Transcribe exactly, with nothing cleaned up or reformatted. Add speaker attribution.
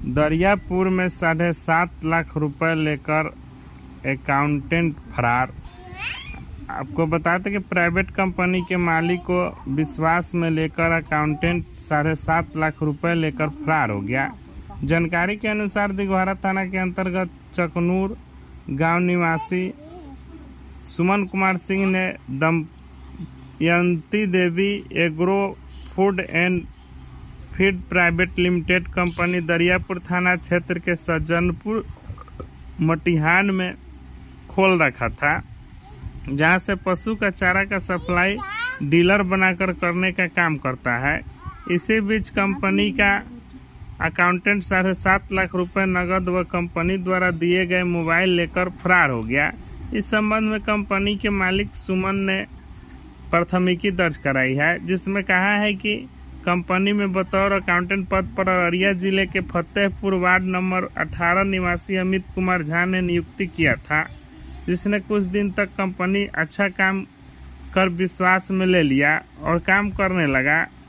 Speaker 1: दरियापुर में साढ़े सात लाख रुपए लेकर अकाउंटेंट फरार। आपको बताते कि प्राइवेट कंपनी के मालिक को विश्वास में लेकर अकाउंटेंट साढ़े सात लाख रुपए लेकर फरार हो गया। जानकारी के अनुसार दिघवारा थाना के अंतर्गत चकनूर गांव निवासी सुमन कुमार सिंह ने Damayanti Devi agro food and feed private limited company Dariyapur थाना क्षेत्र के सज्जनपुर मटिहान में खोल रखा था, जहां से पशु का चारा का सप्लाई डीलर बनाकर करने का काम करता है। इसी बीच कंपनी का अकाउंटेंट साढ़े सात लाख रुपए नगद व कंपनी द्वारा दिए गए मोबाइल लेकर फरार हो गया। इस संबंध में कंपनी के मालिक सुमन ने प्राथमिकी दर्ज कराई है, जिसमें कहा है कि कंपनी में बतौर अकाउंटेंट पद पर अररिया जिले के फतेहपुर वार्ड नंबर अठारह निवासी अमित कुमार झा ने नियुक्ति किया था, जिसने कुछ दिन तक कंपनी अच्छा काम कर विश्वास में ले लिया और काम करने लगा।